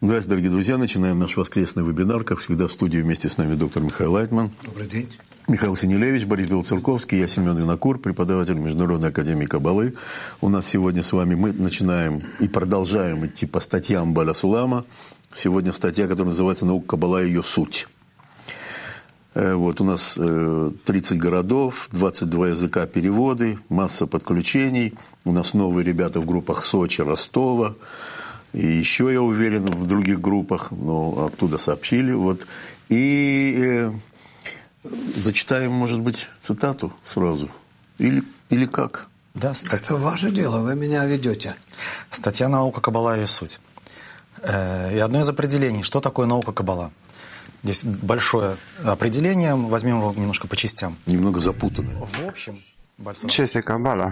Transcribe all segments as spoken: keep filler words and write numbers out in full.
Здравствуйте, дорогие друзья. Начинаем наш воскресный вебинар. Как всегда, в студии вместе с нами доктор Михаил Лайтман. Добрый день. Михаил Синелевич, Борис Белоцерковский, я Семен Винокур, преподаватель Международной академии Каббалы. У нас сегодня с вами мы начинаем и продолжаем идти по статьям Бааля Сулама. Сегодня статья, которая называется «Наука Каббала и ее суть». Вот у нас тридцать городов, двадцать два языка переводы, масса подключений. У нас новые ребята в группах Сочи, Ростова. И еще, я уверен, в других группах, но оттуда сообщили. Вот. И э, зачитаем, может быть, цитату сразу. Или, или как? Да, это ваше дело, вы меня ведете. Статья «Наука Каббала и ее суть». Э, и одно из определений, что такое наука Каббала. Здесь большое определение, возьмем его немножко по частям. Немного запутанное. В общем, Ce este Kabala?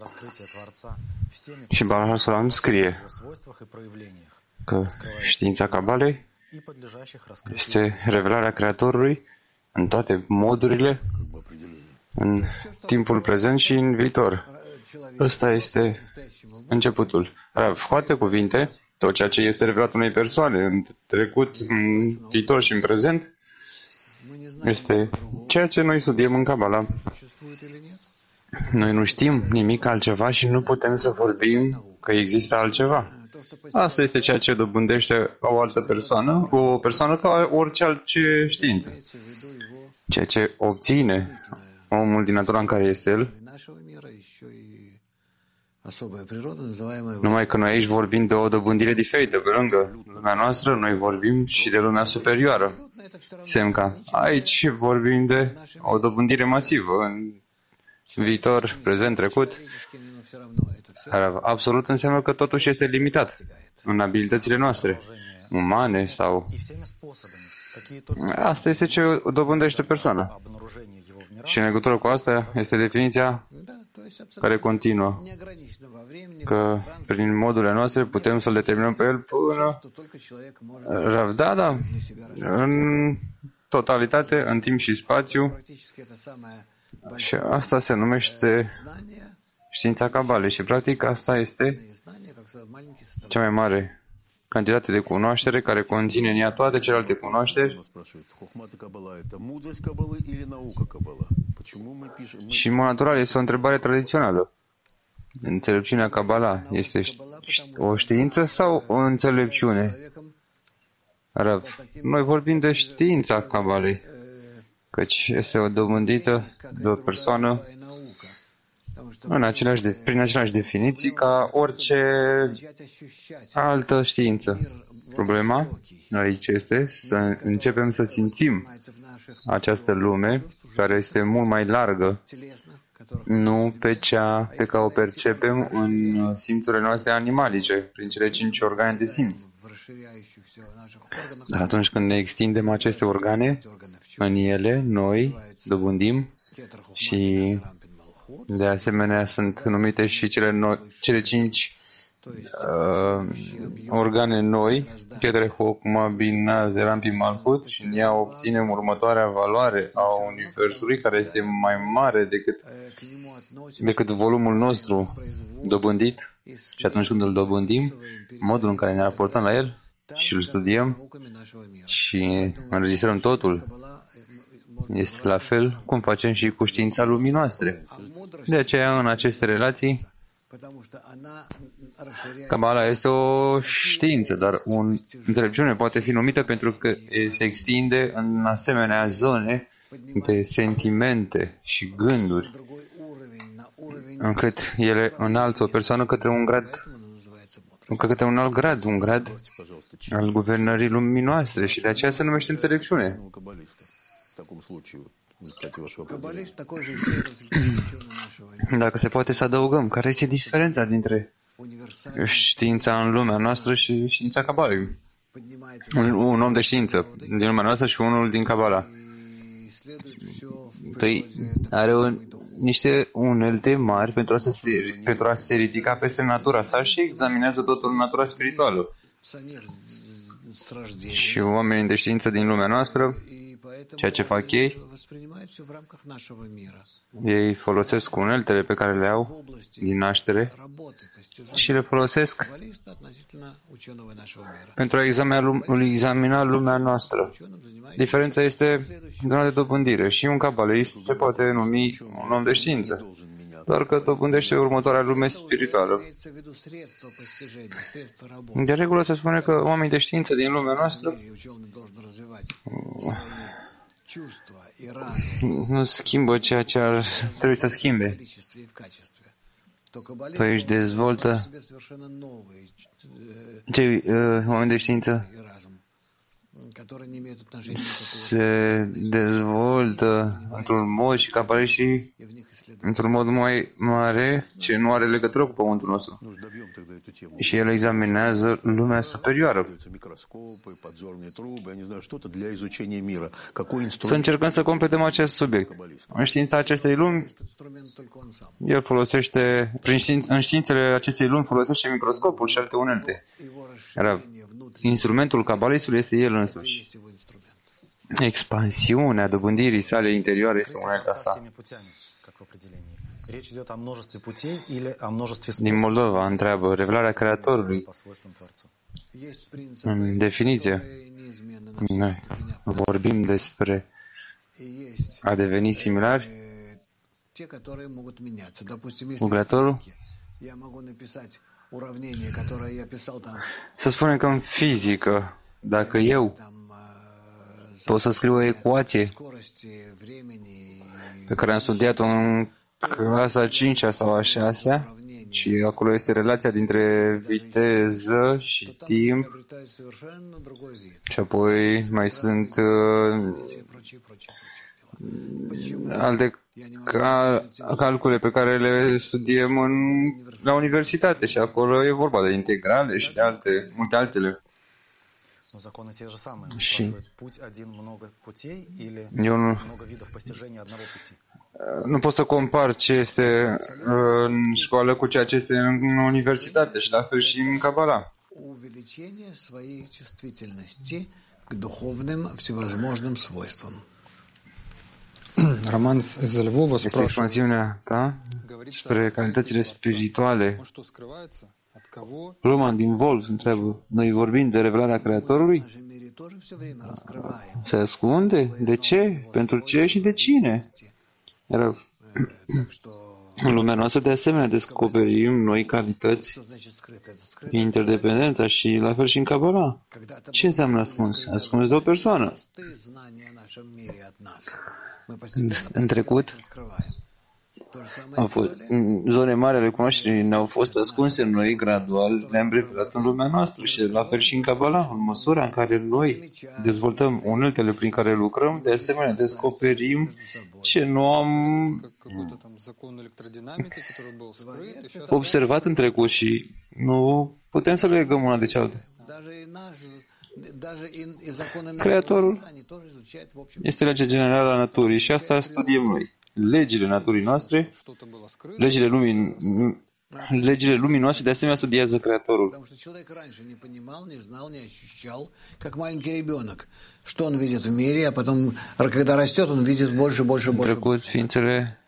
Și Baalul Salam scrie că știința Kabalei este revelarea Creatorului în toate modurile, în timpul prezent și în viitor. Ăsta este începutul. Cu alte cuvinte, tot ceea ce este revelat unei persoane în trecut, în viitor și în prezent, este ceea ce noi studiem în Kabala. Noi nu știm nimic altceva și nu putem să vorbim că există altceva. Asta este ceea ce dobândește o altă persoană, o persoană ca orice altă știință. Ceea ce obține omul din natura în care este el. Numai că noi aici vorbim de o dobândire diferită. Pe lângă lumea noastră, noi vorbim și de lumea superioară. Semca. Aici vorbim de o dobândire masivă în viitor, prezent, trecut. Absolut înseamnă că totuși este limitat în abilitățile noastre, umane sau... Asta este ce dobândește persoana. Și în legătură cu asta este definiția care continuă. Că prin modurile noastre putem să-l determinăm pe el până... Da, da. În totalitate, în timp și spațiu. Și asta se numește știința Kabalei și practic asta este cea mai mare cantitate de cunoaștere care conține în ea toate celelalte cunoașteri. Și în mod natural este o întrebare tradițională. Înțelepciunea Kabala este o știință sau o înțelepciune? Noi vorbim de știința Kabalei, căci este o dobândită de o persoană în aceleași de, prin aceleași definiții ca orice altă știință. Problema aici este să începem să simțim această lume care este mult mai largă, nu pe cea pe care o percepem în simțurile noastre animalice, prin cele cinci organe de simț. Dar atunci când ne extindem aceste organe, în ele noi dobândim și de asemenea sunt numite și cele, no- cele cinci uh, organe noi, Keter Chokma Bina Zerampi Malchut, și în ea obținem următoarea valoare a Universului care este mai mare decât, decât volumul nostru dobândit. Și atunci când îl dobândim, modul în care ne raportăm la el și îl studiem și înregistrăm totul, este la fel cum facem și cu știința lumii noastre. De aceea, în aceste relații, Kabala este o știință, dar o înțelepciune poate fi numită pentru că se extinde în asemenea zone de sentimente și gânduri, încât ele înalță o persoană către un grad, către un alt grad, un grad al guvernării lumii noastre și de aceea se numește înțelepciune. Dacă se poate să adăugăm, care este diferența dintre știința în lumea noastră și știința Kabalei? Un, un om de știință din lumea noastră și unul din Kabala. Păi are un, niște unelte mari pentru a, se, pentru a se ridica peste natura sa și examinează totul în natura spirituală. Și oamenii de știință din lumea noastră ceea ce fac ei, ei folosesc uneltele pe care le au din naștere și le folosesc pentru a examina, examina lumea noastră. Diferența este zona de dobândire și un cabalist se poate numi un om de știință, doar că dobândește următoarea lume spirituală. De regulă se spune că oamenii de știință din lumea noastră nu schimbă ceea ce ar trebui să schimbe. Păi își dezvoltă cei uh, oameni de știință se dezvoltă într-un mod și cabaliștii într-un mod mai mare ce nu are legătură cu pământul nostru. Și el examinează lumea superioară. Să încercăm să completăm acest subiect. În știința acestei lumi, el folosește, prin științ, în științele acestei lumi folosește microscopul și alte unelte. Iar instrumentul cabalistului este el însuși. Expansiunea dobândirii sale interioare este unelta sa. Din Moldova întreabă revelarea Creatorului. În definiție, noi vorbim despre a deveni similari cu Creatorul. Să spunem că în fizică, dacă eu pot să scriu o ecuație pe care am studiat-o în clasa a cincea sau a șasea și acolo este relația dintre viteză și timp și apoi mai sunt uh, alte cal- calcule pe care le studiem în, la universitate și acolo e vorba de integrale și de alte, multe altele. Și eu nu, nu pot să compar ce este în școală cu ceea ce este în universitate și la fel și în Kabbalah. Роман из Львова Este expansiunea ta spre calitățile spirituale. Roman din Volv întreabă, noi vorbim de revelarea Creatorului? Se ascunde? De ce? Pentru ce și de cine? Iar în lumea noastră, de asemenea, descoperim noi calități, interdependența și la fel și în Kabbalah. Ce înseamnă ascuns? Ascuns de o persoană. În trecut, au fost, zone mari ale cunoașterii ne-au fost ascunse în noi, gradual le-am revelat în lumea noastră și la fel și în Kabbalah, în măsura în care noi dezvoltăm uneltele prin care lucrăm, de asemenea descoperim ce nu am observat în trecut și nu putem să legăm una de cealaltă. Creatorul este legea generală a naturii și asta studiem noi. Legile naturii noastre, legile lumii, legile lumii noastre, de asemenea studiază Creatorul. În trecut, ființele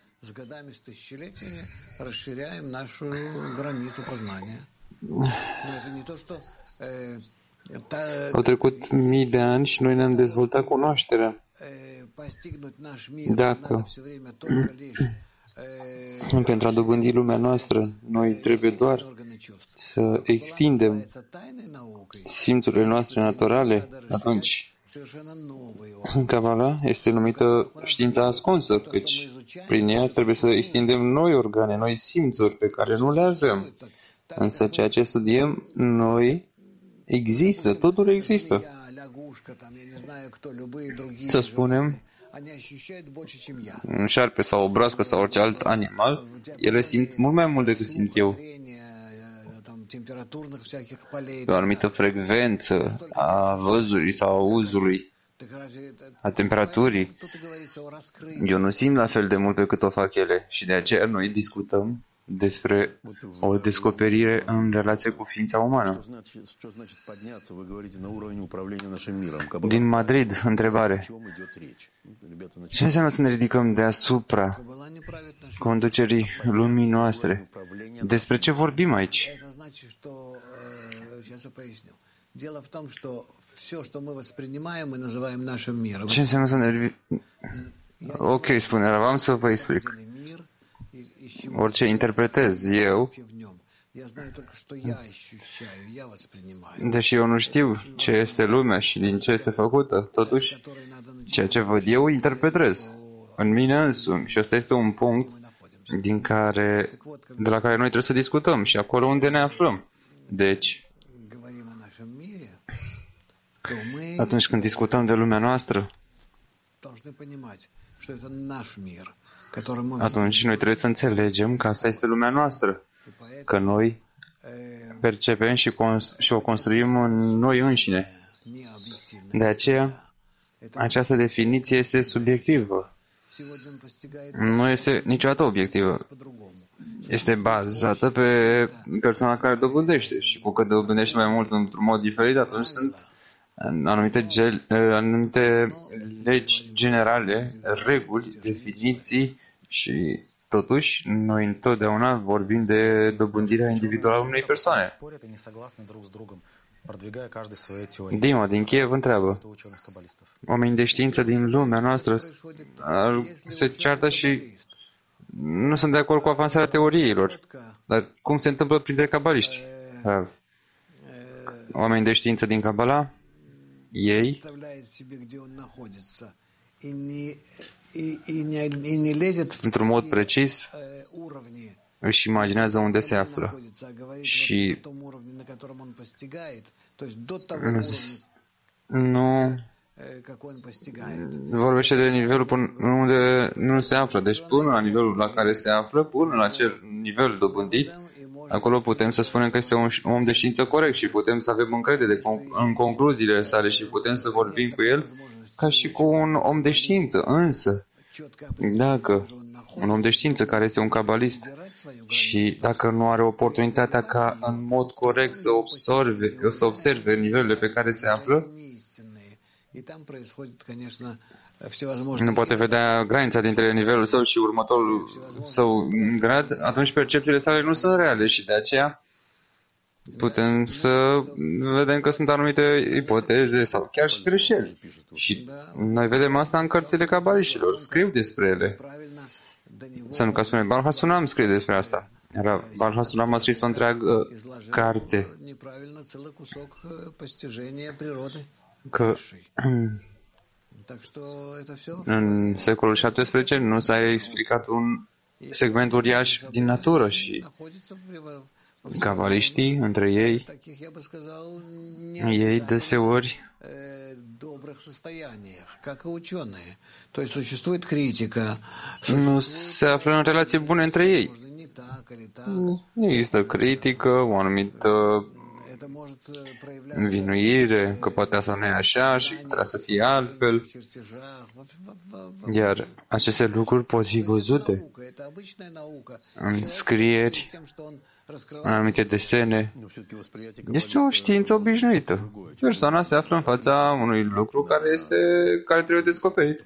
au trecut mii de ani și noi ne-am dezvoltat cunoașterea. Dacă pentru a dobândi lumea noastră, noi trebuie doar să extindem simțurile noastre naturale, atunci Kabbalah este numită știința ascunsă, căci prin ea trebuie să extindem noi organe, noi simțuri pe care nu le avem. Însă ceea ce studiem noi există, totul există. Să spunem, un șarpe sau o broască sau orice alt animal, ele simt mult mai mult decât simt eu. Pe o anumită frecvență a văzului sau a auzului, a temperaturii, eu nu simt la fel de mult pe cât o fac ele și de aceea noi discutăm despre o descoperire în relație cu ființa umană. Din Madrid, întrebare. Ce înseamnă să ne ridicăm deasupra conducerii lumii noastre? Despre ce vorbim aici? Ce înseamnă să ne ridicăm? Ok, spune, am să vă explic. Orice interpretez eu, deși eu nu știu ce este lumea și din ce este făcută, totuși, ceea ce văd eu, interpretez în mine însumi. Și ăsta este un punct din care, de la care noi trebuie să discutăm și acolo unde ne aflăm. Deci, atunci când discutăm de lumea noastră, atunci noi trebuie să înțelegem că asta este lumea noastră, că noi percepem și, cons- și o construim în noi înșine. De aceea, această definiție este subiectivă. Nu este niciodată obiectivă. Este bazată pe persoana care dobândește și cu cât dobândește mai mult într-un mod diferit, atunci sunt anumite, gel, anumite legi generale, reguli, definiții și totuși noi întotdeauna vorbim de dobândirea individuală a unei persoane. Dima din Kiev întreabă. Oamenii de știință din lumea noastră se ceartă și nu sunt de acord cu avansarea teoriilor. Dar cum se întâmplă printre cabaliști? Oamenii de știință din Kabbalah, ei într-un mod precis își imaginează unde se află și nu vorbește de nivelul până unde nu se află. Deci până la nivelul la care se află, până la acel nivel dobândit, acolo putem să spunem că este un om de știință corect și putem să avem încredere în concluziile sale și putem să vorbim cu el ca și cu un om de știință. Însă, dacă un om de știință care este un cabalist și dacă nu are oportunitatea ca în mod corect să observe, să observe nivelurile pe care se află, nu poate vedea granița dintre nivelul său și următorul său grad, atunci percepțiile sale nu sunt reale și de aceea putem să vedem că sunt anumite ipoteze sau chiar și greșeli. Și noi vedem asta în cărțile cabaliștilor. Scriu despre ele. Să nu ca spune, Baal HaSulam scrie despre asta. Iar Baal HaSulam a scris o întreagă carte că în secolul șaptesprezece nu s-a explicat un segment uriaș din natură și cabaliștii, între ei, ei deseori nu se află în relații bune între ei. Există critică, o anumită învinuire, că poate asta nu e așa și trebuie să fie altfel. Iar aceste lucruri pot fi văzute în scrieri, în anumite desene. Este o știință obișnuită. Persoana se află în fața unui lucru care este care trebuie descoperit.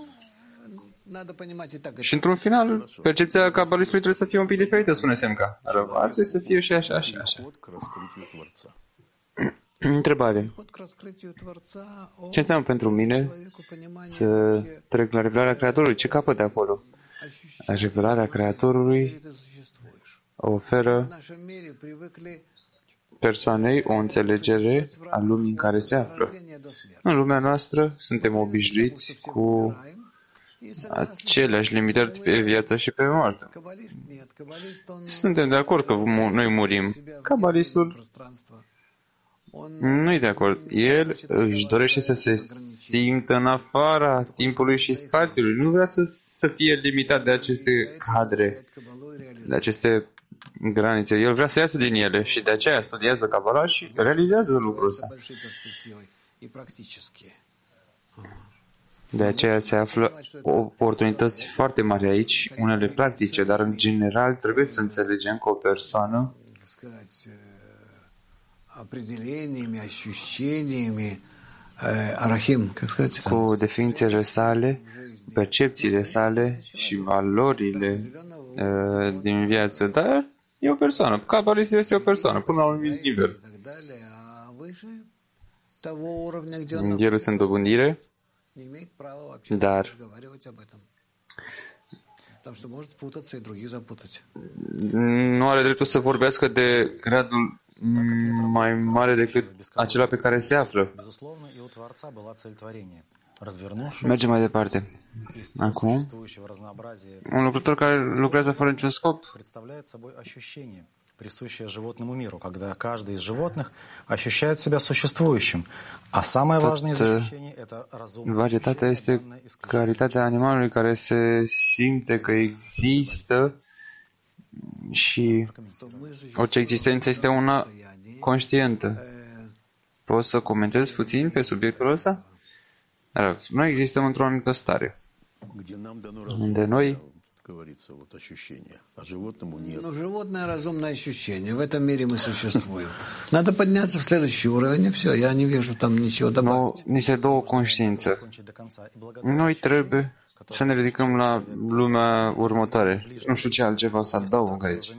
Și într-un final, percepția cabalistului trebuie să fie un pic diferită, spune Semca. Ar trebui să fie și așa, și așa. Întrebare. Ce înseamnă pentru mine să trec la revelarea Creatorului? Ce capăt de acolo? Revelarea Creatorului oferă persoanei o înțelegere a lumii în care se află. În lumea noastră suntem obișnuiți cu aceleași limitări pe viață și pe moarte. Suntem de acord că noi murim. Cabalistul nu e de acord. El își dorește să se simtă în afara timpului și spațiului. Nu vrea să, să fie limitat de aceste cadre, de aceste granițe. El vrea să iasă din ele și de aceea studiază Kabbalah și realizează lucrul ăsta. De aceea se află oportunități foarte mari aici, unele practice, dar în general trebuie să înțelegem că o persoană cu definițiile sale, percepțiile sale și valorile uh, din viață, dar e o persoană. Cabalistul este o persoană, până la un anumit nivel. El este în dobândire, dar nu are dreptul să vorbească de gradul mai mare decât acela pe care se află. Mergem mai departe. Acum, un lucrător care lucrează fără niciun scop присущее животному миру, когда каждый из животных ощущает себя существующим. А самое важное из ощущений – это разумное varietatea este calitatea animalului care se simte că există și orice existență este una conștientă. Poți să comentezi puțin pe subiectul ăsta? Noi existăm într-o anumită stare, unde noi говорится, вот ощущение, а животному нет. Ну, животное разумное ощущение. В этом мире мы существуем. Надо подняться в следующий уровень, и все. Я не вижу там ничего добавить. Ni se dă o conștiință. Noi trebuie să ne ridicăm la lumea următoare. Nu știu ce altceva să adaug aici.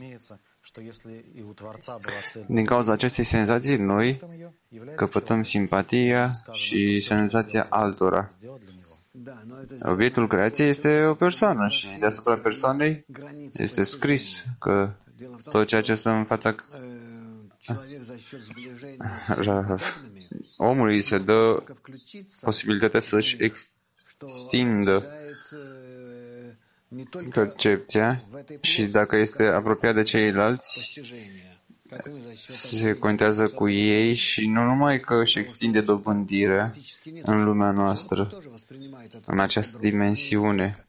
Din cauza acestei senzații, noi căpătăm simpatia și senzația altora. Obiectul creației este o persoană și deasupra persoanei este scris că tot ceea ce stă în fața omului se dă posibilitatea să-și extindă percepția și dacă este apropiat de ceilalți, se contează cu ei și nu numai că își extinde dobândirea în lumea noastră, în această dimensiune.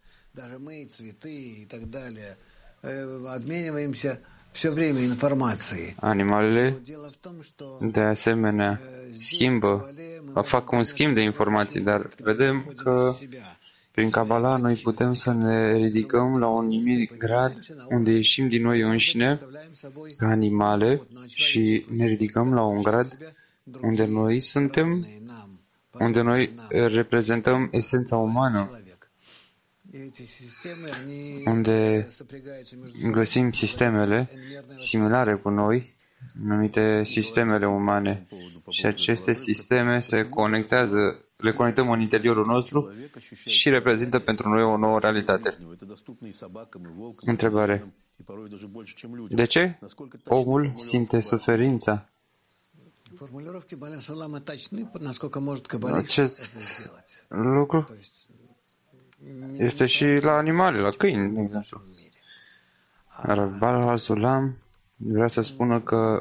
Animalele, de asemenea, schimbă, fac un schimb de informații, dar vedem că prin Kabbalah noi putem să ne ridicăm la un anumit grad unde ieșim din noi înșine ca animale și ne ridicăm la un grad unde noi suntem, unde noi reprezentăm esența umană, unde găsim sistemele similare cu noi, numite sistemele umane. Și aceste sisteme se conectează, le conectăm în interiorul nostru și reprezintă pentru noi o nouă realitate. Întrebare. De ce omul simte suferința? Acest lucru este și la animale, la câini, de exemplu. Rabbal al-Sulam vrea să spună că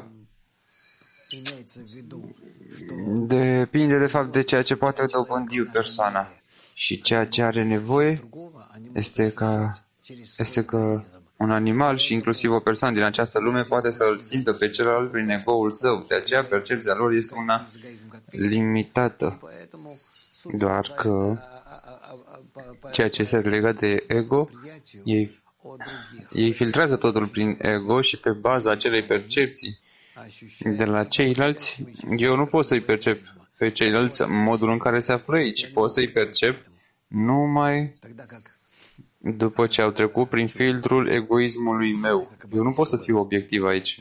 depinde de fapt de ceea ce poate dobândi persoana și ceea ce are nevoie este, ca, este că un animal și inclusiv o persoană din această lume poate să îl simtă pe celălalt prin ego-ul său. De aceea percepția lor este una limitată. Doar că ceea ce este legat de ego, ei, ei filtrează totul prin ego și pe baza acelei percepții de la ceilalți, eu nu pot să-i percep pe ceilalți în modul în care se află ei, ci pot să-i percep numai după ce au trecut prin filtrul egoismului meu. Eu nu pot să fiu obiectiv aici.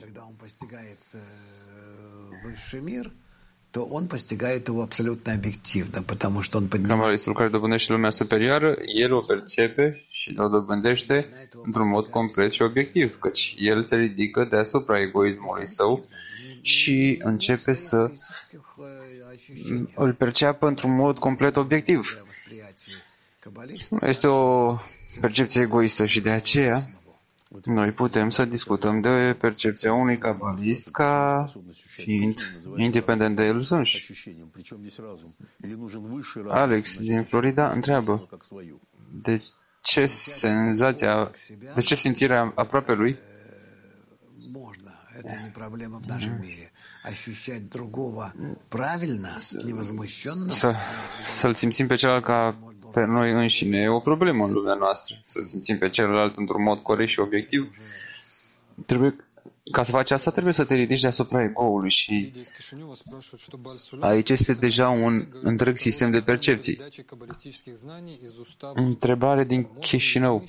Cabalistul care dobândește lumea superioară, el o percepe și o dobândește într-un mod complet și obiectiv, căci el se ridică deasupra egoismului său și începe să îl perceapă într-un mod complet obiectiv. Este o percepție egoistă și de aceea noi putem să discutăm de percepția unui cabalist ca fiind independent de el însuși. Alex din Florida întreabă de ce senzația, de ce simțirea aproape lui Să, să-l simțim pe celălalt ca pe noi înșine e o problemă în lumea noastră. Să-l simțim pe celălalt într-un mod corect și obiectiv. Trebuie, ca să faci asta, trebuie să te ridici deasupra ego-ului și aici este deja un întreg sistem de percepții. Întrebare din Chișinău.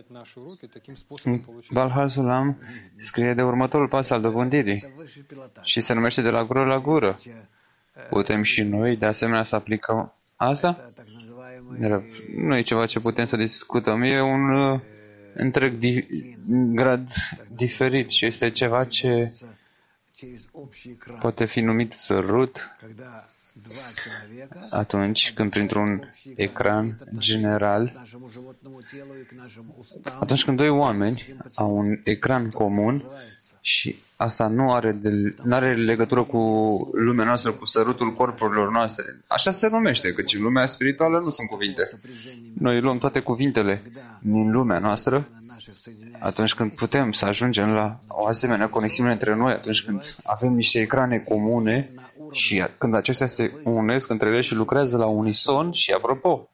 Balhar Sulam scrie de următorul pas al dobândirii și se numește de la gură la gură. Putem și noi, de asemenea, să aplicăm asta? Nu e ceva ce putem să discutăm. E un uh, întreg di- grad diferit și este ceva ce poate fi numit sărut atunci când printr-un ecran general, atunci când doi oameni au un ecran comun și asta nu are, de, nu are legătură cu lumea noastră, cu sărutul corpurilor noastre. Așa se numește, căci în lumea spirituală nu sunt cuvinte. Noi luăm toate cuvintele din lumea noastră atunci când putem să ajungem la o asemenea conexiune între noi, atunci când avem niște ecrane comune și când acestea se unesc între ele și lucrează la unison și, apropo,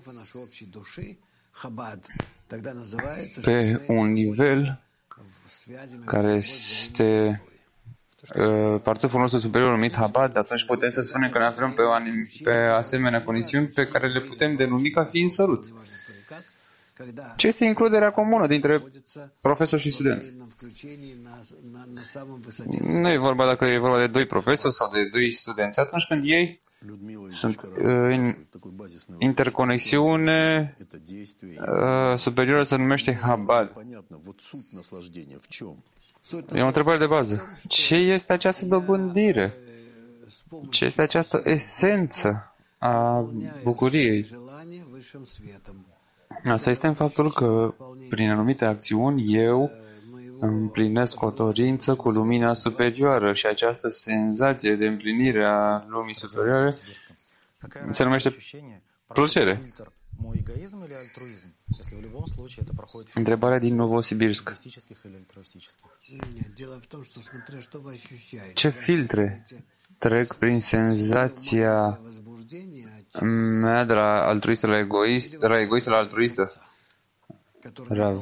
pe un nivel care este uh, parțuful nostru superior numit Habad, atunci putem să spunem că ne aflăm pe, pe asemenea conexiuni pe care le putem denumi ca fiind sărut. Ce este includerea comună dintre profesor și student? Nu e vorba dacă e vorba de doi profesori sau de doi studenți. Atunci când ei sunt în interconexiune uh, superioară, se numește Habad. E o întrebare de bază. Ce este această dobândire? Ce este această esență a bucuriei? Asta este în faptul că, prin anumite acțiuni, eu împlinesc o dorință cu lumina superioară și această senzație de împlinire a lumii superioare se numește plăcere. Întrebarea din Novosibirsk. Ce filtre trec prin senzația mea de la altruistă la egoist, de la egoistă la altruistă? Rav.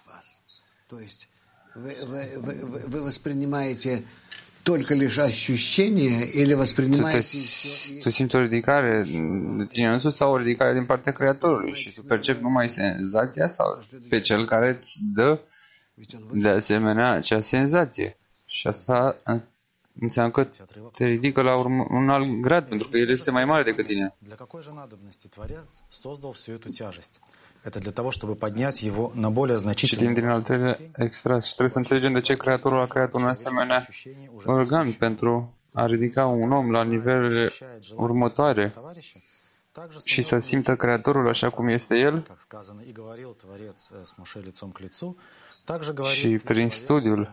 Вы воспринимаете только лишь ощущение или воспринимаете... Tu simți o ridicare de tine însuți sau o ridicare din partea Creatorului și tu percepi numai senzația sau pe cel care îți dă de asemenea acea senzație. Și asta înseamnă că te ridică la urmă, un alt grad, pentru că el este mai mare decât tine. Это для того, чтобы поднять его на более значительный. Citim din al treilea extras și trebuie să înțelegem de ce Creatorul a creat un asemenea organ pentru a ridica un om la nivelele următoare și să simtă Creatorul așa cum este El. Și prin studiul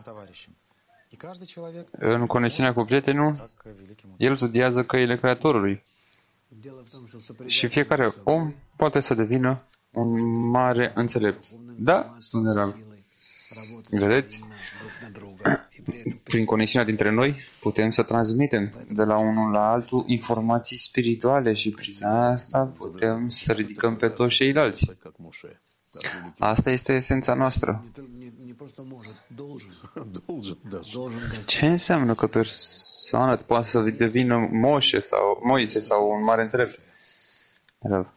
în conexiunea cu prietenul, el studiază căile Creatorului. Și fiecare om poate să devină un mare înțelept. Da, spune Rav. Vedeți? Prin conexiunea dintre noi putem să transmitem de la unul la altul informații spirituale și prin asta putem să ridicăm pe toți ceilalți. Asta este esența noastră. Ce înseamnă că persoana poate să devină Moșe sau Moise sau un mare înțelept? Rav.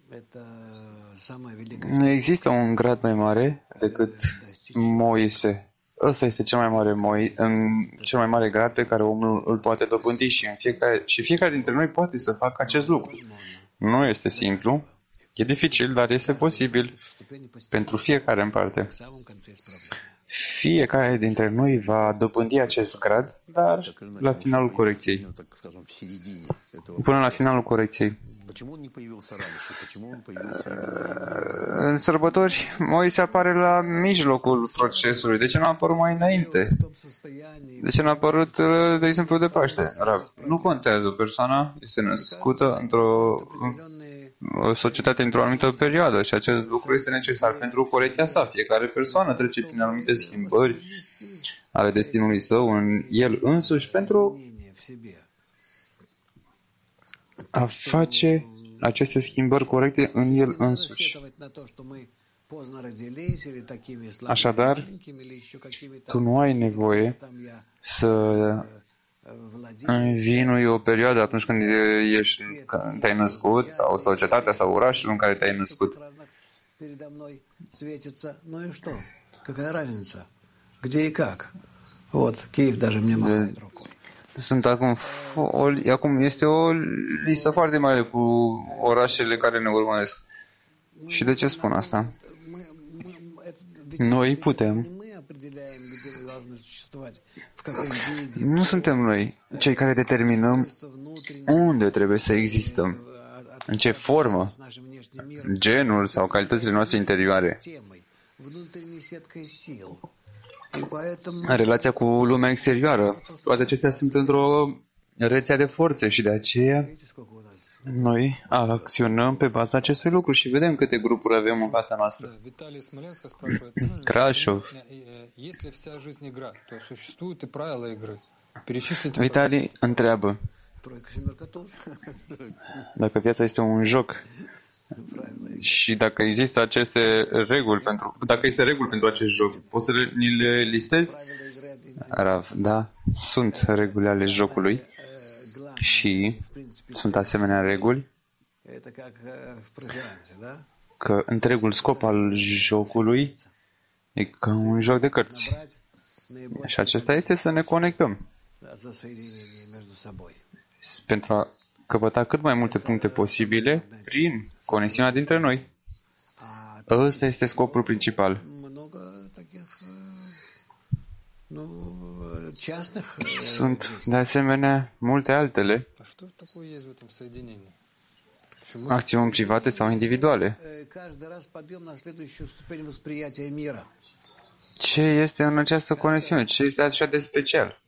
Nu există un grad mai mare decât Moise. Ăsta este cel mai mare, moi, în cel mai mare grad pe care omul îl poate dobândi și, în fiecare, și fiecare dintre noi poate să facă acest lucru. Nu este simplu, e dificil, dar este posibil pentru fiecare în parte. Fiecare dintre noi va dobândi acest grad, dar la finalul corecției. Până la finalul corecției. În sărbători, Moise apare la mijlocul procesului. De ce nu a apărut mai înainte? De ce nu a apărut, de exemplu, de Paște? Nu contează. Persoana este născută într-o o societate într-o anumită perioadă și acest lucru este necesar pentru corecția sa. Fiecare persoană trece prin anumite schimbări ale destinului său în el însuși pentru a face aceste schimbări corecte în el însuși. Așadar, tu nu ai nevoie să învinui o perioadă atunci când ești, când te-ai născut, sau societatea sau orașul în care te-ai născut. Sunt acum, o, acum este o listă foarte mare cu orașele care ne urmăresc. Și de ce spun asta? Noi putem. Nu suntem noi cei care determinăm unde trebuie să existăm, în ce formă, genul sau calitățile noastre interioare. Relația cu lumea exterioară, toate acestea sunt într-o rețea de forțe și de aceea noi acționăm pe baza acestui lucru și vedem câte grupuri avem în fața noastră. Crashov. Vitali întreabă dacă viața este un joc și dacă există aceste reguli pentru, dacă este reguli pentru acest joc, poți să ni le listezi? Rav, da, sunt reguli ale jocului și sunt asemenea reguli că întregul scop al jocului e ca un joc de cărți. Și acesta este să ne conectăm pentru a căpăta cât mai multe puncte posibile prin conexiunea dintre noi. Ăsta este scopul principal. Sunt, de asemenea, multe altele acțiuni private sau individuale. Ce este în această conexiune? Ce este așa de special?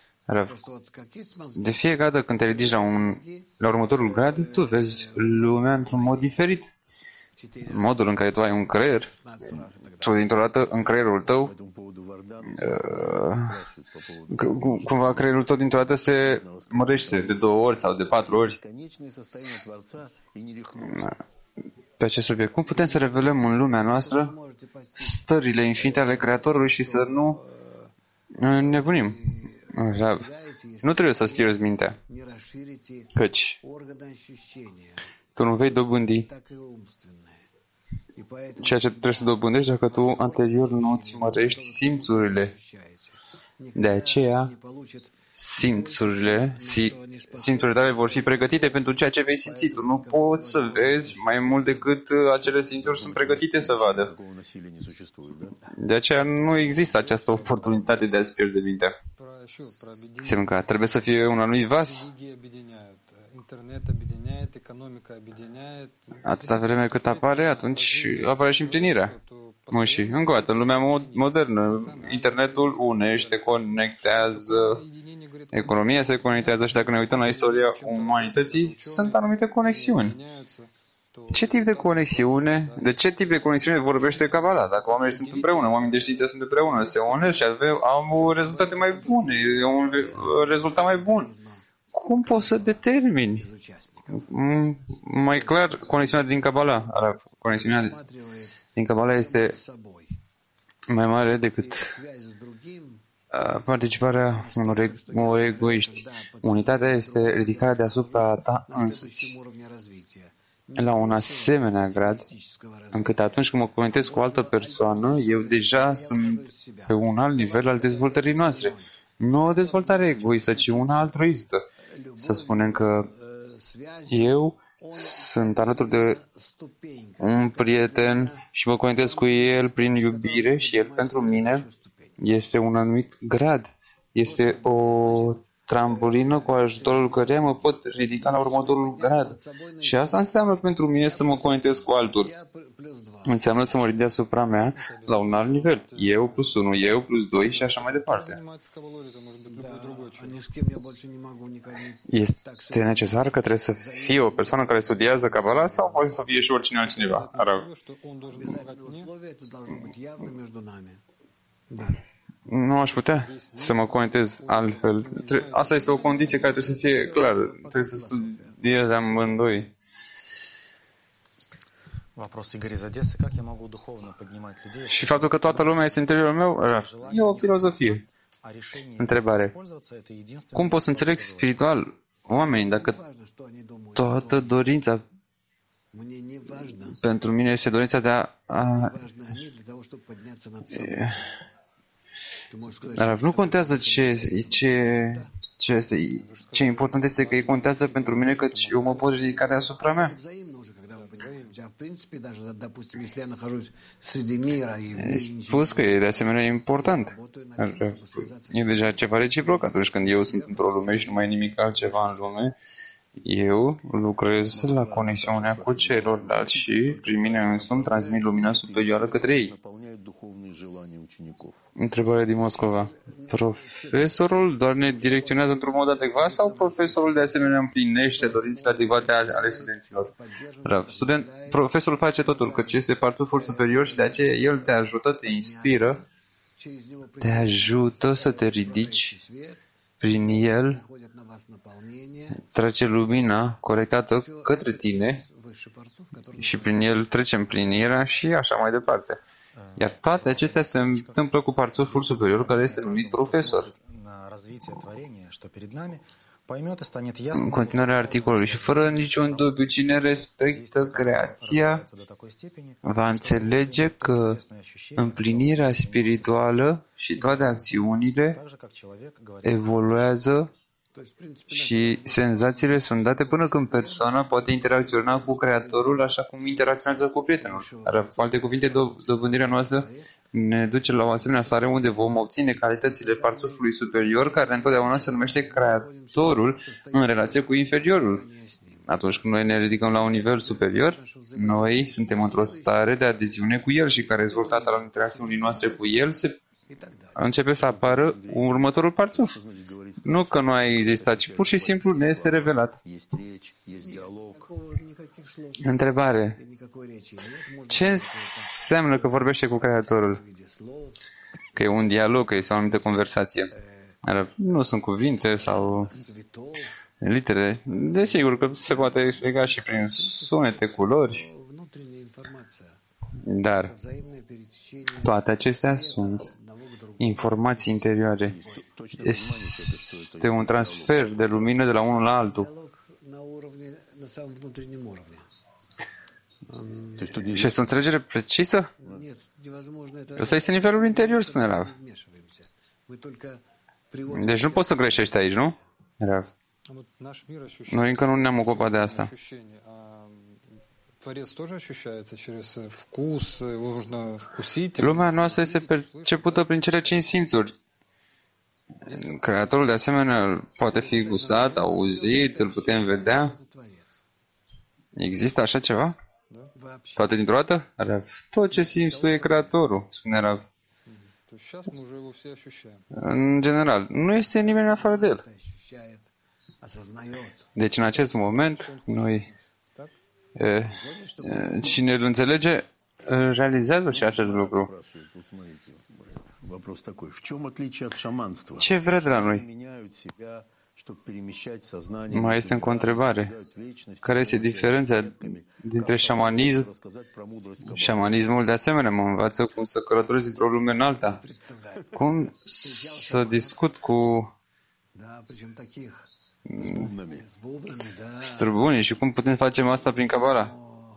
De fiecare dată când te ridici la, un, la următorul grad, tu vezi lumea într-un mod diferit. Modul în care tu ai un creier, sau dintr-o dată în creierul tău, uh, cumva creierul tău dintr-o dată se mărește de două ori sau de patru ori. Pe acest subiect, cum putem să revelăm în lumea noastră stările infinite ale Creatorului și să nu nebunim? Nu trebuie să-ți pierzi mintea, căci tu nu vei dobândi ceea ce trebuie să dobândești dacă tu anterior nu îți mărești simțurile. De aceea, simțurile, simțurile tale vor fi pregătite pentru ceea ce vei simți. Tu nu poți să vezi mai mult decât acele simțuri sunt pregătite să vadă. De aceea nu există această oportunitate de a-ți pierde mintea. Semn că trebuie să fie un anumit vas. Atâta vreme cât apare, atunci apare și împlinirea. Mă, și încă o dată, în lumea modernă, internetul unește, conectează, economia se conectează și dacă ne uităm la istoria umanității, sunt anumite conexiuni. Ce tip de conexiune, de ce tip de conexiune vorbește Kabbalah? Dacă oamenii sunt împreună, oamenii de știință sunt împreună, se unesc și au rezultate mai bune, au un rezultat mai bun. Cum poți să determini mai clar conexiunea din Kabbalah? Conexiunea din Kabbalah este mai mare decât participarea unor, unor egoiști. Unitatea este ridicarea deasupra ta însuți la un asemenea grad încât atunci când mă conectez cu o altă persoană, eu deja sunt pe un alt nivel al dezvoltării noastre. Nu o dezvoltare egoistă, ci una altruistă. Să spunem că eu sunt alături de un prieten și mă conectez cu el prin iubire și el pentru mine este un anumit grad. Este o trambulină cu ajutorul căreia mă pot ridica la următorul grad. Și asta înseamnă pentru mine să mă conectez cu altul. Înseamnă să mă ridic asupra mea la un alt nivel. Eu plus unu, eu plus doi și așa mai departe. Este necesar că trebuie să fie o persoană care studiază Kabbalah sau poate să fie și oricine altcineva? Nu aș putea să mă conectez altfel. Asta este o condiție care trebuie să fie clară. Trebuie să studiez amândoi. Și faptul că toată lumea este în interiorul meu, e o filozofie. Întrebare. Cum pot să înțeleg spiritual oamenii dacă toată dorința pentru mine este dorința de a... a Dar nu contează ce, ce, ce este. Ce important este că ei contează pentru mine că eu mă pot ridica deasupra mea. Spus că e de asemenea important. E deja ceva reciproc atunci când eu sunt într-o lume și nu mai e nimic altceva în lume. Eu lucrez la conexiunea cu celorlalți și prin mine însumi transmit lumina superioară către ei. Întrebare din Moscova. Profesorul doar ne direcționează într-un mod adecvat sau profesorul de asemenea împlinește dorințele adecvate ale studenților? Student, profesorul face totul, căci este parțuful superior și de aceea el te ajută, te inspiră, te ajută să te ridici. Prin el trece lumina corectată către tine și prin el trece împlinirea și așa mai departe. Iar toate acestea se întâmplă cu parțuful superior care este numit profesor. În continuarea articolului, și fără niciun dubiu, cine respectă creația va înțelege că împlinirea spirituală și toate acțiunile evoluează și senzațiile sunt date până când persoana poate interacționa cu Creatorul așa cum interacționează cu prietenul. Dar, cu alte cuvinte, dobândirea noastră ne duce la o asemenea stare unde vom obține calitățile parțufului superior, care întotdeauna se numește Creatorul în relație cu inferiorul. Atunci când noi ne ridicăm la un nivel superior, noi suntem într-o stare de adeziune cu El și ca rezultat al interacțiunii noastre cu El se începe să apară următorul parțuf. Nu că nu a existat, ci pur și simplu ne este revelat. Întrebare. Ce înseamnă că vorbește cu Creatorul? Că e un dialog, că este o anumită conversație. Nu sunt cuvinte sau litere. Desigur că se poate explica și prin sunete, culori. Dar toate acestea sunt informații interioare. Este un transfer de lumină de la unul la altul. Și este o înțelegere precisă? Ăsta este nivelul interior, spune Rav. Deci nu poți să greșești aici, nu? Rav. Noi încă nu ne-am ocupat de asta. Lumea noastră este percepută prin cele cinci simțuri. Creatorul de asemenea poate fi gustat, auzit, îl putem vedea. Există așa ceva? Toate dintr-o dată? Rav. Tot ce simți tu e Creatorul, spune Rav. În general, nu este nimeni afară de el. Deci în acest moment, noi, e, cine îl înțelege, realizează și acest lucru. Ce vrea de la noi? Mai este încă o întrebare. Care este diferența dintre șamanism? Șamanismul de asemenea mă învață cum să călătoresc dintr-o lume în alta. Cum să discut cu străbunii și cum putem face asta prin Kabbalah?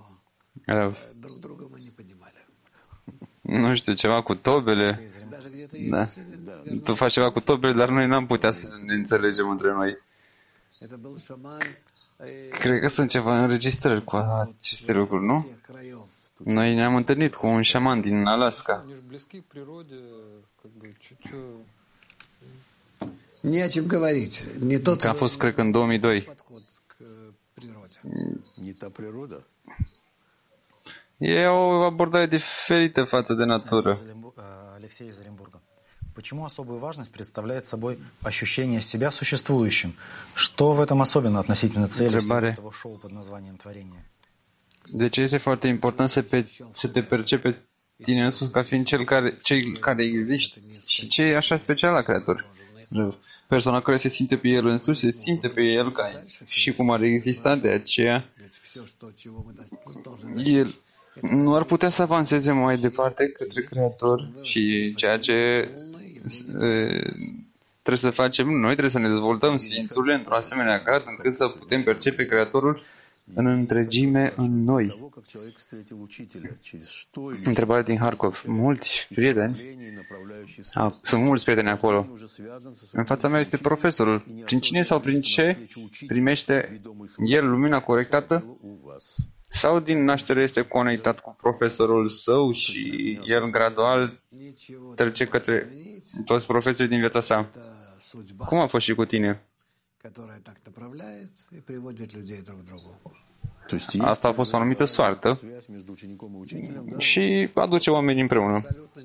Nu știu, ceva cu tobele. Da. Tu faci ceva cu tobele, dar noi n-am putea să ne înțelegem între noi. Cred că sunt ceva înregistrări cu aceste lucruri, nu? Noi ne-am întâlnit cu un șaman din Alaska. Că a fost, cred că, în două mii doi. E o abordare diferită față de natură. Почему особую важность представляет собой ощущение себя существующим? Что в этом особенно относительно цели этого шоу под названием творение? De ce este foarte important să, pe, să te percepe tine însuți ca fiind cel care, cei care există și ce e așa special la Creator. Persoana care se simte pe el însuși, se simte pe el ca și cum ar exista, de aceea el nu ar putea să avanseze mai departe către Creator și ceea ce e, trebuie să facem, noi trebuie să ne dezvoltăm sfințurile într-o asemenea grad încât să putem percepe Creatorul în întregime în noi. Întrebare din Harkov. Mulți prieteni, a, sunt mulți prieteni acolo. În fața mea este profesorul. Prin cine sau prin ce primește el lumina corectată? Sau din naștere este conectat cu profesorul său și el gradual trece către toți profesorii din viața sa? Cum a fost și cu tine? Asta a fost o anumită soartă și aduce oamenii împreună.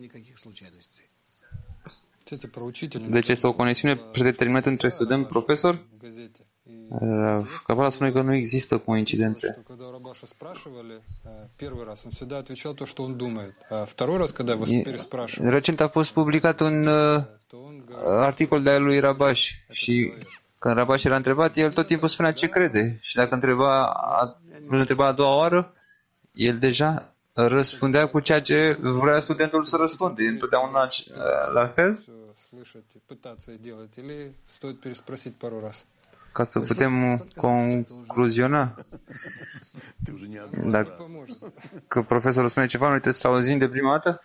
Deci este o conexiune predeterminată între student-profesor? Kabala spune că nu există coincidențe. Recent a fost publicat un uh, articol de-al lui Rabash și când Rabash era întrebat, el tot timpul spunea ce crede. Și dacă întreba, a, îl întreba a doua oară, el deja răspundea cu ceea ce vrea studentul să răspunde. Întotdeauna la fel. Ca să putem concluziona. Dacă profesorul spune ceva, noi trebuie să auzim de prima dată?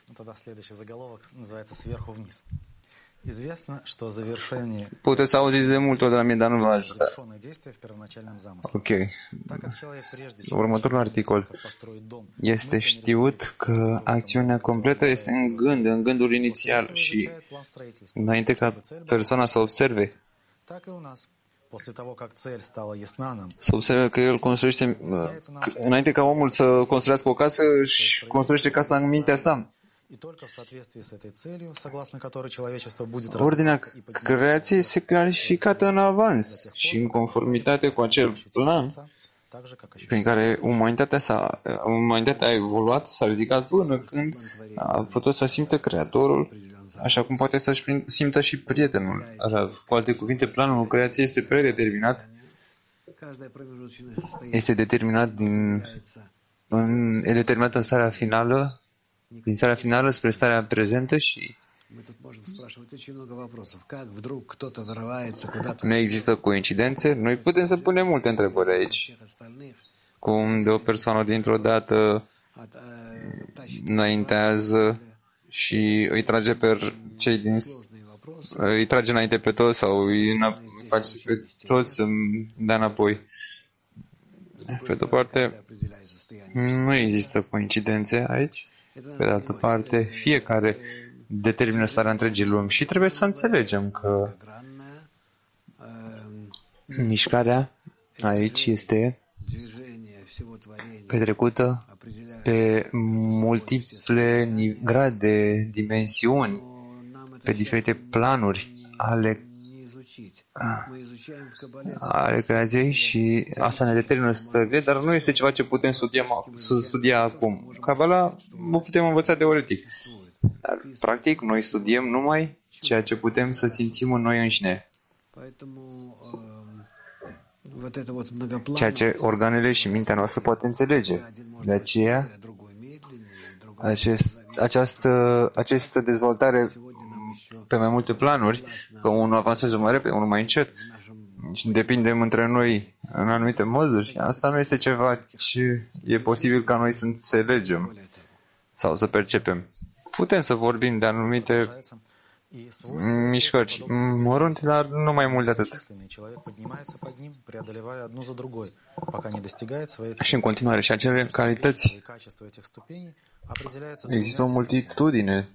Puteți să auziți de multe ori de la mine, dar nu vă ajută. Ok. Următorul articol. Este știut că acțiunea completă este în gând, în gândul inițial și înainte ca persoana să observe. Să observe că el construiește, înainte ca omul să construiască o casă, își construiește casa în mintea sa. Ordinea creației este clarificată în avans și în conformitate cu acel plan prin care umanitatea, s-a, umanitatea a evoluat, s-a ridicat până când a putut să simtă Creatorul, așa cum poate să-și simtă și prietenul. Cu alte cuvinte, planul creației este predeterminat, este determinat din, în, e determinat în starea finală, din starea finală spre starea prezentă și nu există coincidențe. Noi putem să punem multe întrebări aici. Cum de o persoană dintr-o dată înaintează și îi trage pe cei din îi trage înainte pe toți sau îi face pe toți să dea înapoi. Pe de-o parte, nu există coincidențe aici. Pe de altă parte, fiecare determină starea întregii lumi și trebuie să înțelegem că mișcarea aici este petrecută pe multiple grade, dimensiuni, pe diferite planuri ale, ale creației și asta ne determină stările, dar nu este ceva ce putem studia, studia acum. Kabala nu putem învăța teoretic. Dar, practic, noi studiem numai ceea ce putem să simțim în noi înșine. Ceea ce organele și mintea noastră poate înțelege. De aceea, acest, această, această dezvoltare pe mai multe planuri, că unul avansează mai repede, unul mai încet, și depindem între noi în anumite moduri, asta nu este ceva ce e posibil ca noi să înțelegem sau să percepem. Putem să vorbim de anumite mișcări mărunte, dar nu mai mult de atât. Și în continuare, și acele calități. Există o multitudine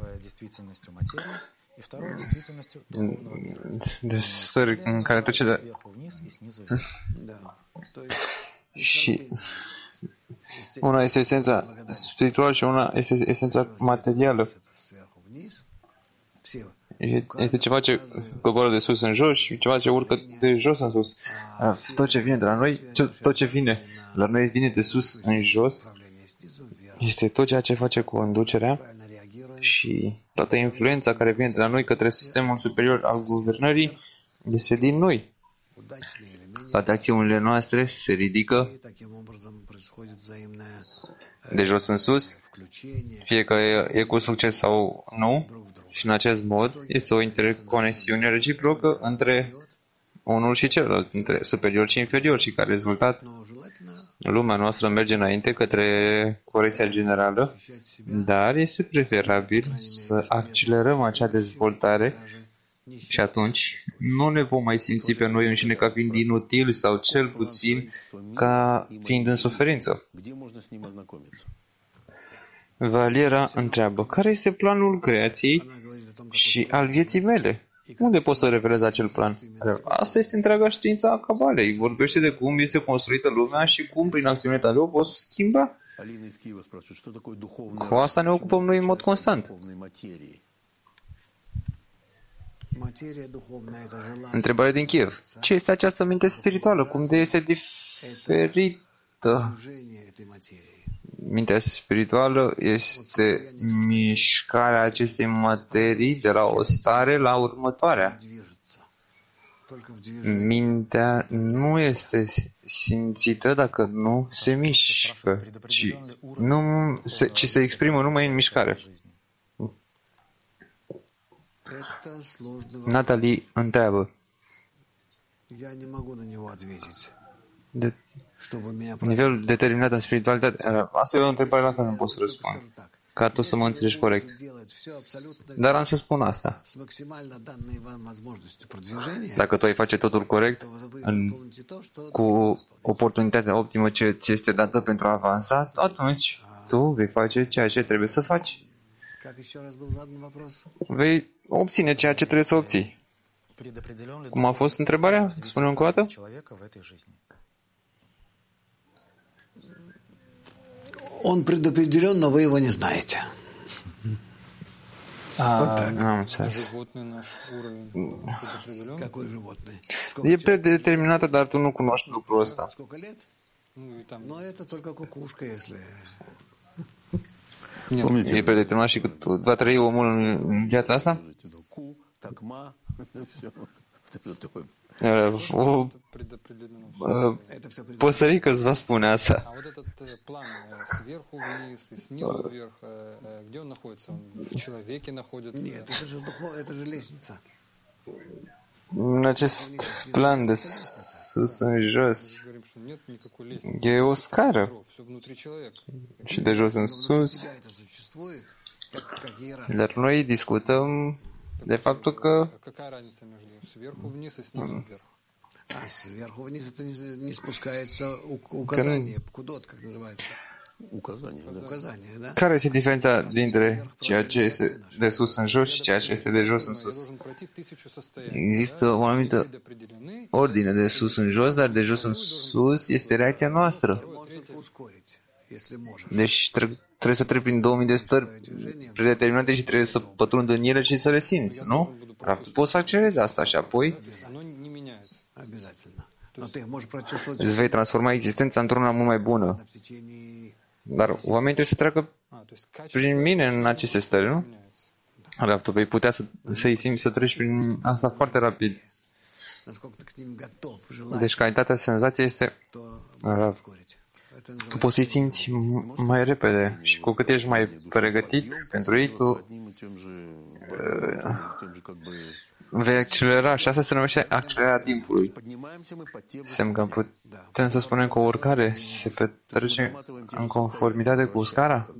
de stări în care trece de... Și una este esența spirituală și una este esența materială. Este ceva ce coboară de sus în jos și ceva ce urcă de jos în sus. Tot ce vine de la noi, tot ce vine la noi vine de sus în jos este tot ceea ce face conducerea și toată influența care vine de la noi către sistemul superior al guvernării este din noi. Toate acțiunile noastre se ridică de jos în sus, fie că e cu succes sau nu, și în acest mod este o interconexiune reciprocă între unul și celălalt, între superior și inferior, și ca rezultat lumea noastră merge înainte către corecția generală, dar este preferabil să accelerăm acea dezvoltare și atunci nu ne vom mai simți pe noi înșine ca fiind inutili sau cel puțin ca fiind în suferință. Valiera întreabă, care este planul creației și al vieții mele? Unde pot să revelez acel plan? Asta este întreaga știință a Cabalei. Vorbește de cum este construită lumea și cum prin acțiunile tale o poți schimba. Cu asta ne ocupăm noi în mod constant. Întrebare din Kiev. Ce este această minte spirituală? Cum de este diferită? Mintea spirituală este mișcarea acestei materii de la o stare la următoarea. Mintea nu este simțită dacă nu se mișcă, ci, nu se, ci se exprimă numai în mișcare. Natalie întreabă. De nivelul determinat în spiritualitate. Asta e o întrebare la care nu pot să răspund, ca tu să mă înțelegi corect. Dar am să spun asta. Dacă tu ai face totul corect, în, cu oportunitatea optimă ce ți este dată pentru a avansa, atunci tu vei face ceea ce trebuie să faci. Vei obține ceea ce trebuie să obții. Cum a fost întrebarea? Spune-o încă o dată. Он предопределен, но вы его не знаете. Am înțeles. E predeterminată, dar tu nu cunoști lucrul ăsta. E predeterminat și cât va trăi omul în viața asta? O păsărică îți va spune asta. În acest plan de sus în jos e o scară și de jos în sus, dar noi discutăm de faptul că care este diferența dintre ceea ce este de sus în jos și ceea ce este de jos în sus? Există o anumită ordine de sus în jos, dar de jos în sus este reacția noastră. Deci trebuie să treci prin două mii de stări predeterminate și trebuie să pătrundă în ele și să le simți, nu? Poți să accelerezi asta și apoi îți vei transforma existența într-una mult mai bună. Dar oamenii trebuie să treacă prin mine în aceste stări, nu? Dar tu vei putea să, să-i simți, să treci prin asta foarte rapid. Deci calitatea senzației este uh, tu poți să-i simți mai repede și cu cât ești mai pregătit pentru ei, tu uh, vei accelera și asta se numește accelerarea timpului. Semn că putem să spunem că oricare se petrece în conformitate cu scara.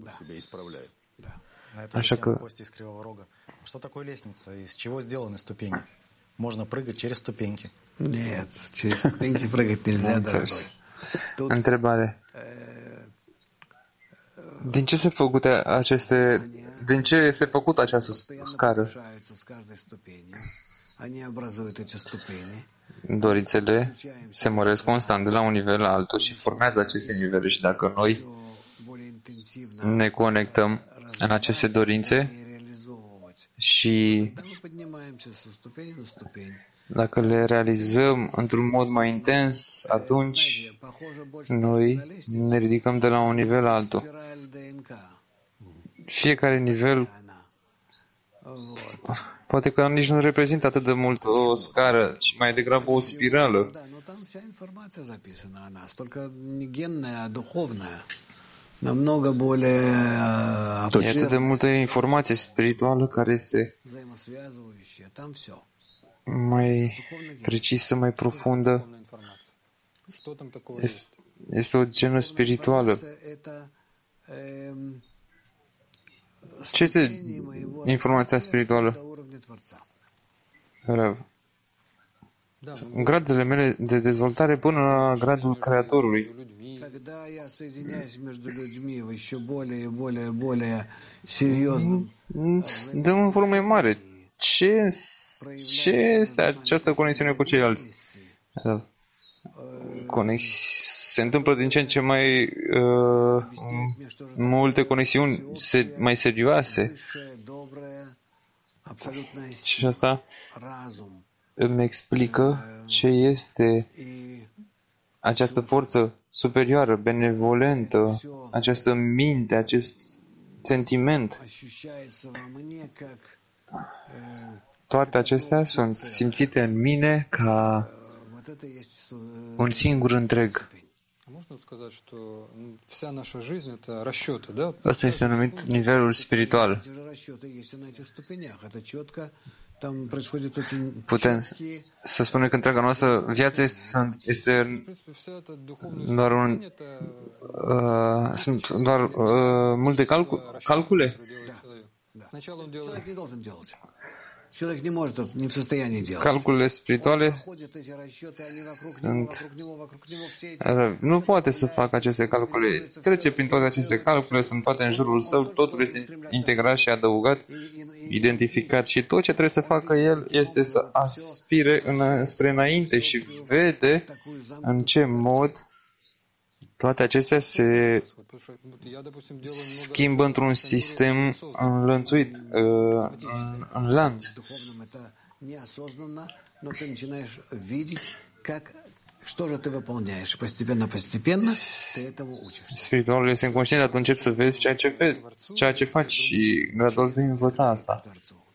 Așa că что такое лестница? Из чего сделаны ступени? Можно прыгать через ступеньки. Нет, через ступеньки прыгать нельзя, дорогой. Întrebare. Din ce se făcute aceste din ce este făcută această scară? Dorințele se măresc constant de la un nivel la altul și formează aceste nivele și dacă noi ne conectăm în aceste dorințe și dacă le realizăm într-un mod mai intens, atunci noi ne ridicăm de la un nivel la altul. Fiecare nivel poate că nici nu reprezintă atât de mult o scară, ci mai degrabă o spirală. E atât de multă informație spirituală care este mai precisă, mai profundă. Este, este o genă spirituală. Ce este informația spirituală? Gradele mele de dezvoltare până la gradul Creatorului. De un formă mai mare. Ce, ce este această conexiune cu ceilalți? Conex... Se întâmplă din ce în ce mai uh, multe conexiuni se, mai serioase. Și asta îmi explică ce este această forță superioară, benevolentă, această minte, acest sentiment. Toate acestea sunt simțite în mine ca un singur întreg. Asta este numit nivelul spiritual. Putem să spunem că întreaga noastră viață este, este doar un, uh, sunt doar uh, multe calcu- calcule. Calculele spirituale sunt... nu poate să facă aceste calcule. Trece prin toate aceste calcule, sunt toate în jurul său, totul este integrat și adăugat, identificat și tot ce trebuie să facă el este să aspire în, spre înainte și vede în ce mod toate acestea se schimbă într-un sistem înlănțuit, în, în lanț. Spiritualul este inconștient, atunci începi să vezi ceea ce, vezi, ceea ce faci și gradual vei învăța asta.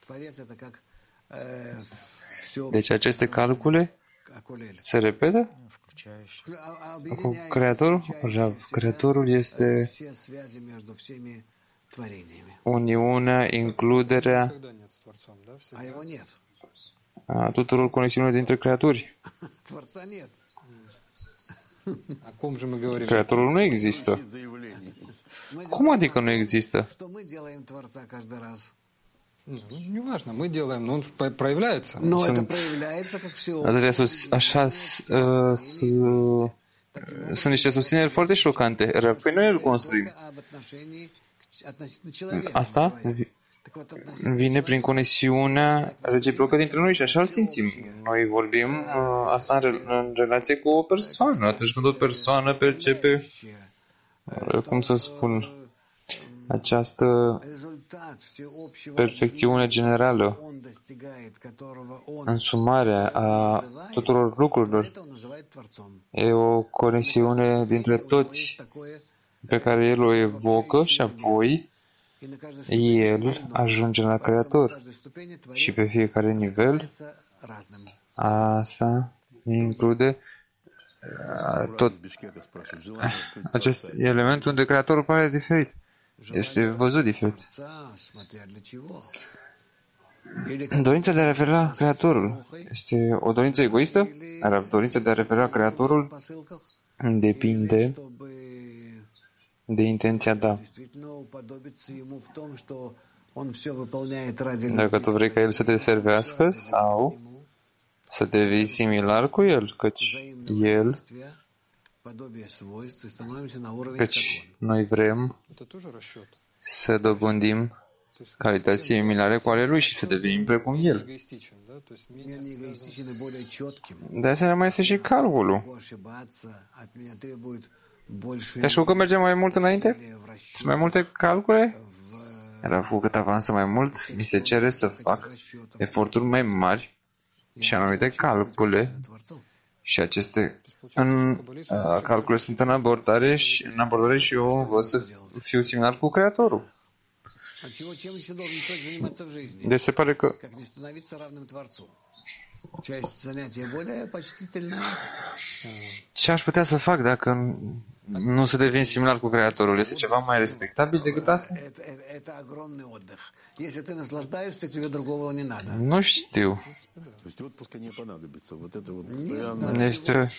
Deci aceste calcule se repetă cu Creatorul. Creatorul este uniunea, includerea a tuturor conexiunilor dintre creaturi. Creatorul nu există. Cum adică nu există? Не важно, мы делаем, но он проявляется. Но это проявляется как всеобщее. Așa, sunt niște susțineri foarte șocante. Păi noi îl construim. Asta vine prin conexiunea reciprocă dintre noi și așa îl simțim. Noi vorbim uh, asta în, în relație cu o persoană. Atunci când o persoană percepe, uh, cum să spun, această perfecțiune generală, însumarea a tuturor lucrurilor, e o conexiune dintre toți pe care el o evocă și apoi el ajunge la Creator. Și pe fiecare nivel asta include tot acest element unde Creatorul pare diferit. Este văzut diferit. Dorința de a revela Creatorul este o dorință egoistă? Dorința de a revela Creatorul depinde de intenția ta. Dacă tu vrei ca El să te servească sau să devii similar cu El, căci El Căci noi vrem să dobândim calități similare cu ale Lui și să devenim precum El. De asemenea, mai este și calculul. Te-aș că mergem mai mult înainte? Sunt mai multe calcule? Iar cu cât avansă mai mult, mi se cere să fac eforturi mai mari și anumite calcule și aceste în, uh, calcule sunt în abordare și în abordare și eu văd să fiu similar cu Creatorul. Deci se pare că ce aș putea să fac dacă nu să devin similar cu Creatorul? Este ceva mai respectabil decât asta? Nu știu. Este,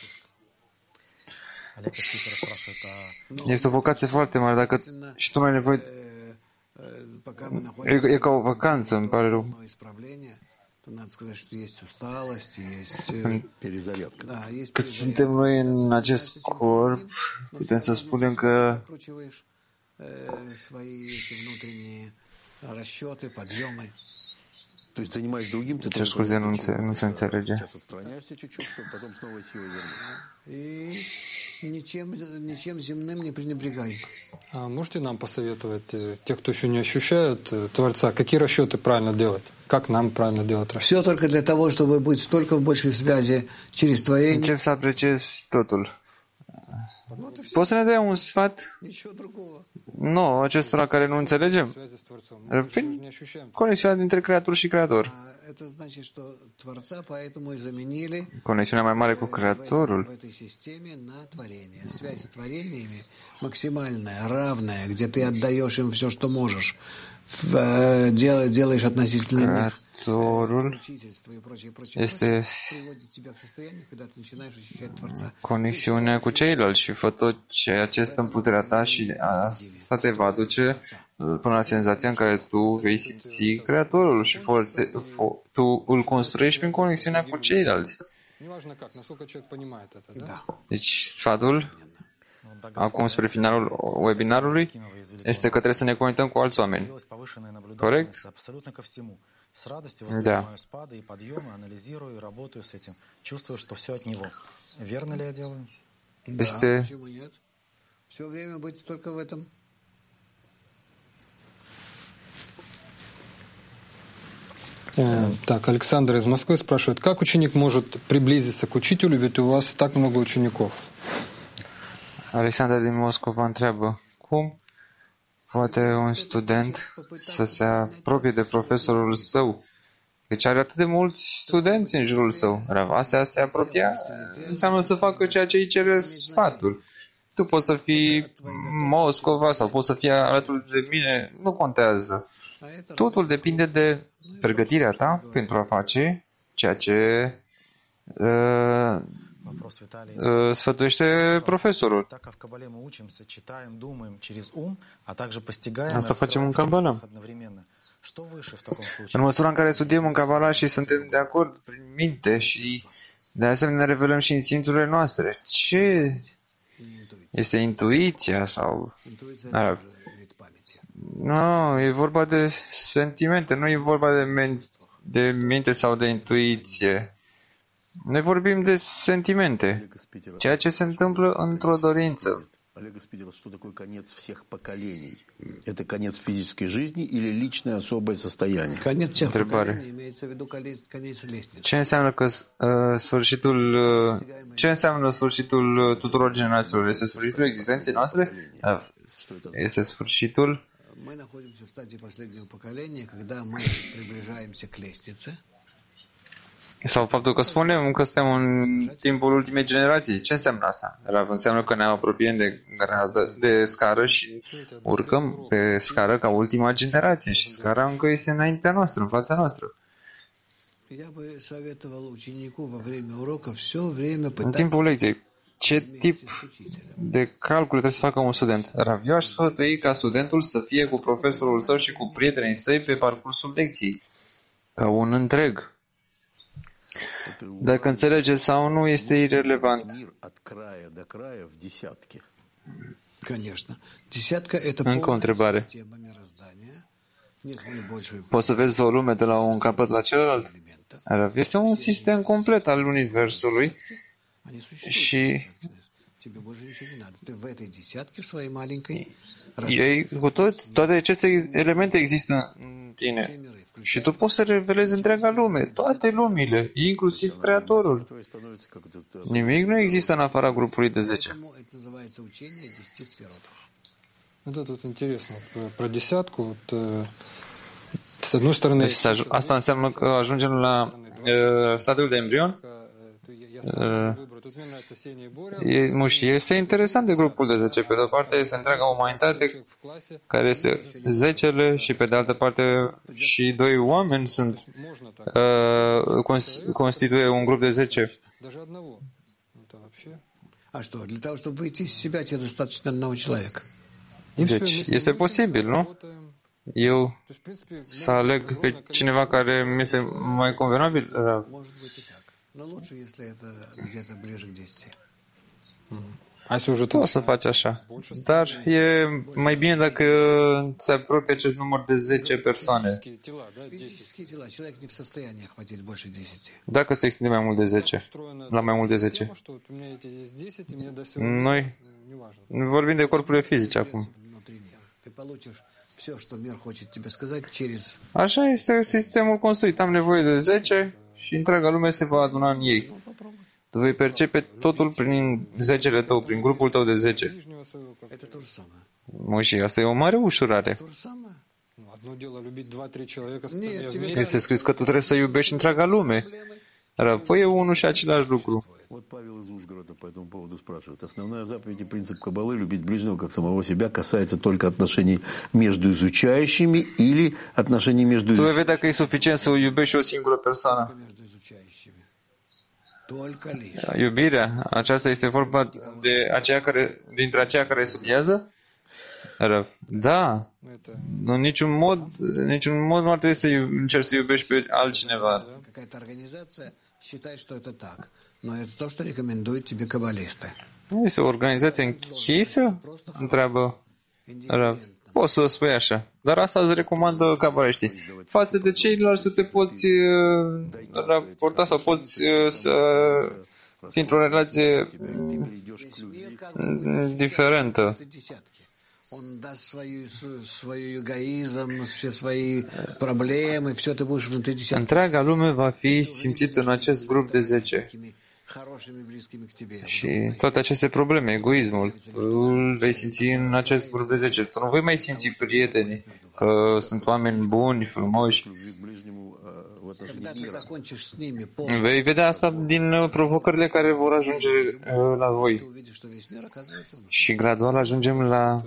este o vocație foarte mare. Dacă și tu nu ai nevoie... E, e ca o vacanță, îmi pare rău. Cât suntem noi în acest corp, putem să spunem că ce scuze, nu, nu se înțelege. А можете нам посоветовать, те, кто еще не ощущают Творца, какие расчеты правильно делать? Как нам правильно делать расчеты? Все только для того, чтобы быть только в большей связи через творение. Încep să apreciez totul. Poți să ne dai un sfat? Nu, acestora care nu înțelegem. Fiind conexiunea dintre Creator și Creator. Conexiunea mai mare cu Creatorul. Максимальная, равная, где ты отдаешь им все, что можешь, делаешь относительно них. Creatorul este conexiunea cu ceilalți și fă tot ceea ce stă în puterea ta și asta te va duce până la senzația în care tu vei simți Creatorul și forțe, fo, tu îl construiești prin conexiunea cu ceilalți. Deci sfatul acum spre finalul webinarului este că trebuie să ne conectăm cu alți oameni. Corect? С радостью Да. воспринимаю спады и подъемы, анализирую и работаю с этим. Чувствую, что все от него. Верно ли я делаю? Да, Este... почему нет? Все время быть только в этом. Так, Александр из Москвы спрашивает, как ученик может приблизиться к учителю, ведь у вас так много учеников? Alexandra din Moscova întreabă, cum poate un student să se apropie de profesorul său? Deci are atât de mulți studenți în jurul său. Ravasea se apropia înseamnă să facă ceea ce îi cere sfatul. Tu poți să fii Moscova sau poți să fii alături de mine, nu contează. Totul depinde de pregătirea ta pentru a face ceea ce uh, uh, sfătuiește profesorul. Asta facem în Kabbalah. În măsura în care studiem în Kabbalah și suntem de acord prin minte și de asemenea ne revelăm și în simțurile noastre. Ce este intuiția sau... Nu, e vorba de sentimente, nu e vorba de, men- de minte sau de intuiție. Noi vorbim de sentimente, ceea ce se întâmplă într-o dorință. Олег Спиделов, что такое конец всех поколений? Это конец физической жизни или личное особое состояние? Конец всех Întrebare. поколений имеется в виду конец лестницы. Ce înseamnă că uh, sfârșitul uh, ce înseamnă sfârșitul tuturor generațiilor? Este sfârșitul existenței noastre? Uh, este sfârșitul Мы находимся в стадии последнего поколения, когда мы приближаемся к лестнице. Sau faptul că spunem că suntem în timpul ultimei generații. Ce înseamnă asta? Înseamnă că ne apropiem de, de scară și urcăm pe scară ca ultima generație și scara încă este înaintea noastră, în fața noastră. În timpul lecției, ce tip de calcul trebuie să facă un student? Eu aș sfătui ca studentul să fie cu profesorul său și cu prietenii săi pe parcursul lecției, ca un întreg. Dacă înțelege sau nu, este irelevant. Încă o întrebare. Poți să vezi o lume de la un capăt la celălalt? Este un sistem complet al Universului și ei, cu tot, toate aceste elemente există în tine. Și tu poți să revelezi întreaga lume, toate lumile, inclusiv Creatorul. Nimic nu există în afara grupului de zece. Это тут интересно. Про десятку, вот, с одной стороны... Deci, asta înseamnă că ajungem la uh, stadiul de embrion. Uh, e, este interesant de grupul de zece. Pe de o parte este întreaga umanitate care este zecele și pe de altă parte și doi oameni sunt uh, cons, constituie un grup de zece. А что, для того, чтобы выйти из себя, тебе достаточно одного человека. Deci, este posibil, nu? Eu să aleg pe cineva care mi este mai convenabil? Poți să faci așa. Dar e mai bine dacă se apropie acest număr de zece persoane. Dacă se extinde mai mult de zece, la mai mult de zece. Noi vorbim de corpurile fizice acum. Așa este sistemul construit. Am nevoie de zece și întreaga lume se va aduna în ei. Tu vei percepe totul prin zecele tău, prin grupul tău de zece. Moșii, asta e o mare ușurare. Este scris că tu trebuie să iubești întreaga lume. Dar apoi e unul și același lucru. Вот Павел из Ужгорода по этому поводу спрашивает. Основная заповедь и принцип Каббалы «любить ближнего как самого себя» касается только отношений между изучающими или отношений между... Tu vei vedea că e suficient să o iubești o singură persoană. Iubirea, aceasta este vorba de aceea care, dintre aceia care studiază? Da, în niciun mod, în niciun mod nu ar trebui să încerci să iubești pe altcineva. Nu este o organizație închisă? Întreabă Rav. Poți să spui așa, dar asta îți recomandă cabaliștii. Față de ceilalți să te poți uh, raporta sau poți uh, să fii într-o relație diferentă. Он даст свою, свой эгоизм, все свои проблемы, все ты будешь внутри десятки. Întreaga lume va fi simțită în acest grup de zece. Și toate aceste probleme, egoismul, îl vei simți în acest grup de zece. Tu nu vei mai simți prietenii, că sunt oameni buni, frumoși. Vei vedea asta din provocările care vor ajunge la voi. Și gradual ajungem la...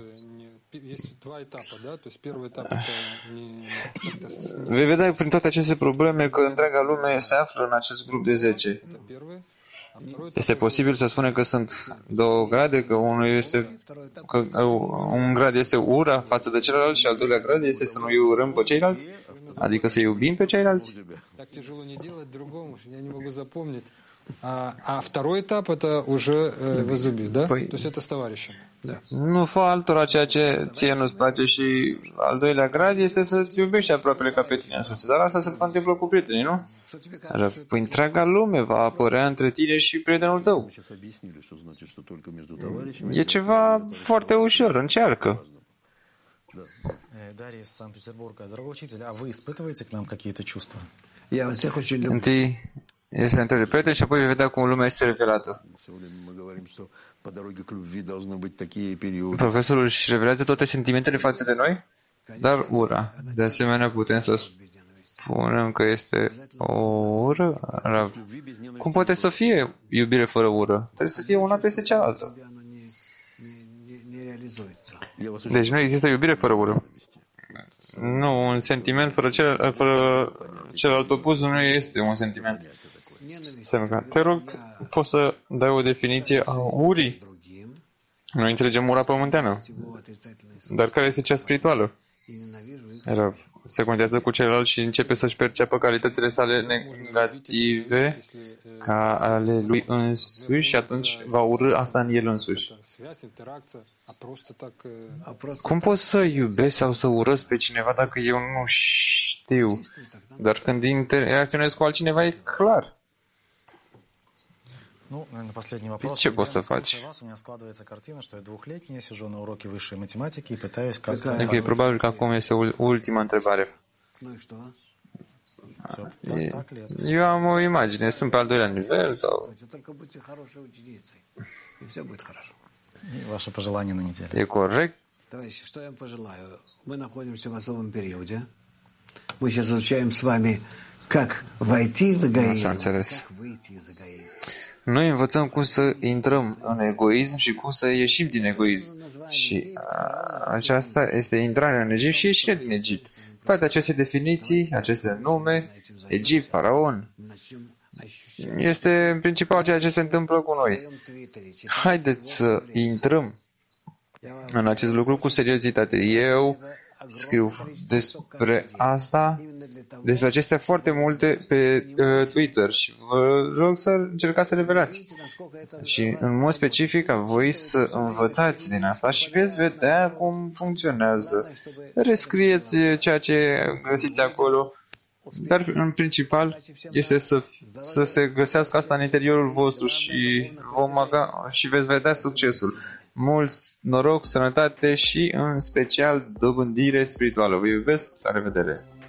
Vei vedea prin toate aceste probleme că întreaga lume se află în acest grup de zece. Este posibil să spunem că sunt două grade, că unul este, că un grad este ura față de celălalt și al doilea grad este să nu-i urăm pe ceilalți, adică să iubim pe ceilalți. А, а второй этап это уже э, возлюбить, да? То есть это с товарищем. Да. Nu fă altora ceea ce ție nu-ți place și al doilea grad este să-ți iubești aproapele ca pe tine însuți. Dar asta se întâmplă cu prietenii, nu? Păi întreaga lume va apărea între tine și prietenul tău. E ceva foarte ușor, încearcă. Дарья из Санкт-Петербурга. Дорогой учитель, а вы испытываете к нам какие-то чувства? Я вас всех очень люблю. Întâi este între de prieteni și apoi vei vedea cum lumea este revelată. Profesorul își revelează toate sentimentele față de noi, dar ura. De asemenea, putem să spunem că este o ură? Cum poate să fie iubire fără ură? Trebuie să fie una peste cealaltă. Deci nu există iubire fără ură. Nu, un sentiment fără, cel, fără celălalt opus nu este un sentiment. Te rog, poți să dai o definiție a urii? Noi înțelegem ura pământeană. Dar care este cea spirituală? Se contează cu celălalt și începe să-și perceapă calitățile sale negative ca ale lui însuși și atunci va urâ asta în el însuși. Cum poți să iubesc sau să urăsc pe cineva dacă eu nu știu? Dar când interacționez cu altcineva e clar. Ну, наверное, последний вопрос. Ce poți să faci? У меня складывается картина, что я двухлетний, сижу на уроке высшей математики и пытаюсь как-то... E probabil că acum este ultima întrebare. Eu am o imagine, sunt pe al doilea nivel sau... И ваше пожелание на неделю. E corect? Товарищи, что я вам пожелаю? Мы находимся в особом периоде. Мы сейчас изучаем с вами, как войти в эгоизм, как выйти из эгоизма. Noi învățăm cum să intrăm în egoism și cum să ieșim din egoism. Și a, aceasta este intrarea în Egipt și ieșirea din Egipt. Toate aceste definiții, aceste nume, Egipt, Faraon, este în principal ceea ce se întâmplă cu noi. Haideți să intrăm în acest lucru cu seriozitate. Eu scriu despre asta, despre acestea foarte multe pe uh, Twitter și vă rog să încercați să revelați. Și în mod specific voi să învățați din asta și veți vedea cum funcționează. Rescrieți ceea ce găsiți acolo, dar în principal este să, să se găsească asta în interiorul vostru și, vom avea, și veți vedea succesul. Mult noroc, sănătate și în special dobândire spirituală. Vă iubesc, la revedere!